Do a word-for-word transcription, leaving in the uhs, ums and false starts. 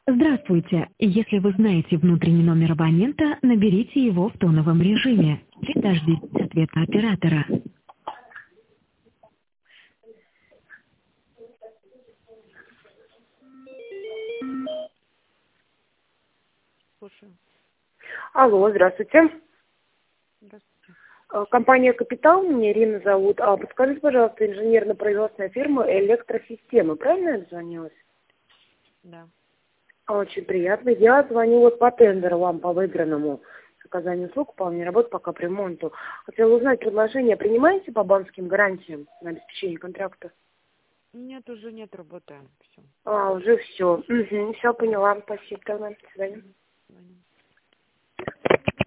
Здравствуйте. Если вы знаете внутренний номер абонента, наберите его в тоновом режиме и дождитесь ответа оператора. Слушаю. Алло, здравствуйте. Здравствуйте. Э, Компания «Капитал», меня Ирина зовут. А подскажите, пожалуйста, инженерно-производственная фирма «Электросистемы». Правильно я дозвонилась? Да. Очень приятно. Я звоню вот по тендеру вам по выигранному оказанию услуг, выполнения работ по капремонту. Хотела узнать, предложение принимаете по банковским гарантиям на обеспечение контракта? Нет, уже нет, работаем. Все. А, уже все. Угу, все поняла. Спасибо тогда. До свидания. Звоним.